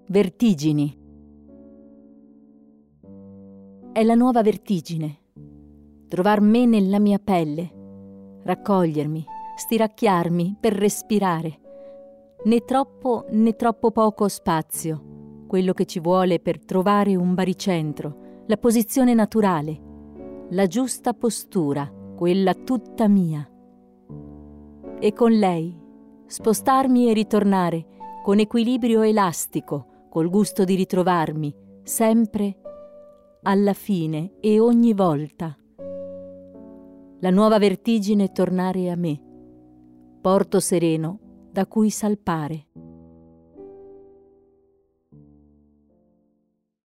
Vertigini. È la nuova vertigine. Trovar me nella mia pelle, raccogliermi, stiracchiarmi per respirare. Né troppo né troppo poco spazio, quello che ci vuole per trovare un baricentro, la posizione naturale, la giusta postura, quella tutta mia. E con lei spostarmi e ritornare con equilibrio elastico, col gusto di ritrovarmi, sempre, alla fine e ogni volta. La nuova vertigine tornare a me, porto sereno da cui salpare.